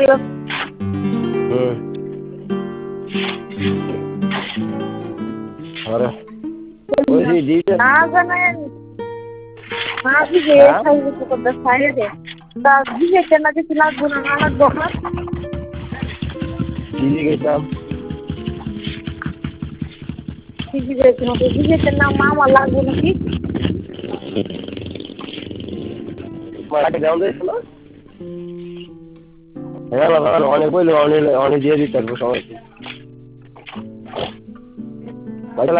আরে ওই দিতে না জানেন না দিবে খাইবে তো করতে খাইবে তা দিবে কেন কিছু লাগবে না না লাগবে না দিদি গেছিলাম দিবে তোমাকে দিবে কেন মামা লাগবে নাকি মাকে দাও দিয়েছিল হ্যাঁ অনেক বললো অনেক দিয়ে দিতে পারবো সবাইকে